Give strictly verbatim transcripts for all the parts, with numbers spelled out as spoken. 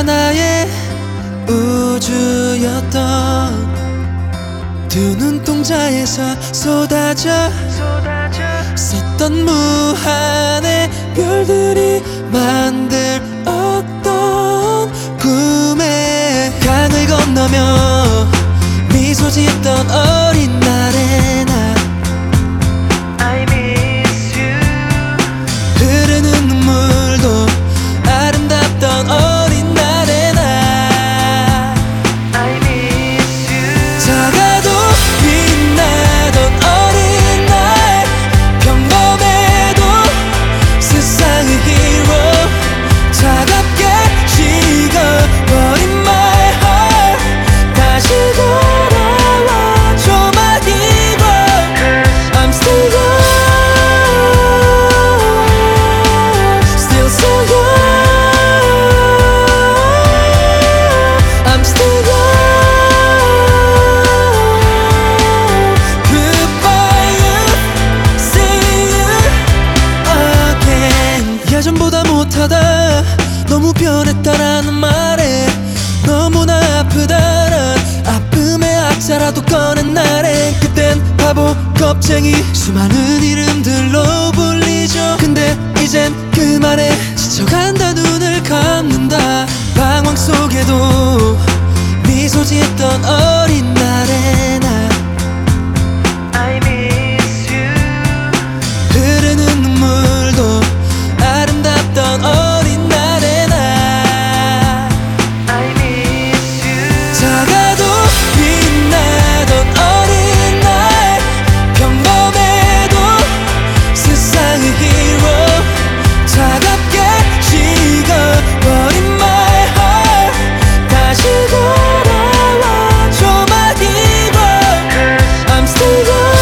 하나의 우주였던 두 눈동자에서 쏟아져 썼던 무한의 별들이 만들 어떤 꿈의 강을 건너며 미소 짓던 어린 날의 나 I miss you. 흐르는 눈물도 아름답던 어린 날의 나 I miss you. 작아도 빛나던 어린 날 평범해도 세상의 히로 차갑게 식어버린 my heart 다시 돌아와줘 my hero. I'm still young, still so young. I'm still young. Goodbye you, see you again. 예전보다 못하다 너무 변했다라는 말에 너무나 아프다란 아픔의 악사라도 꺼낸 날에 그땐 바보 겁쟁이 수많은 이름들로 불리죠. 근데 이젠 그 말에 지쳐간다 눈을 감는다 방황 속에도 미소 짓던 어린 날의 나 I miss you. 흐르는 눈물도 아름답던 어린 날의 나 I miss you. 작아도 빛나던 어린 날 평범해도 세상의 히로 차갑게 식어버린 my heart 다시 돌아와줘 my hero. I'm still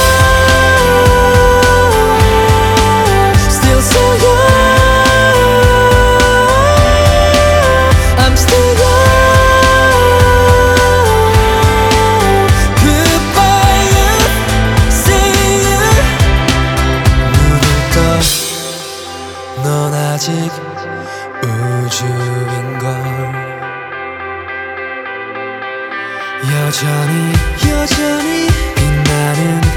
young, still so young. I'm still young. Goodbye you, see you. 눈을 떠 넌 아직 우주인걸 여전히 여전히 빛나는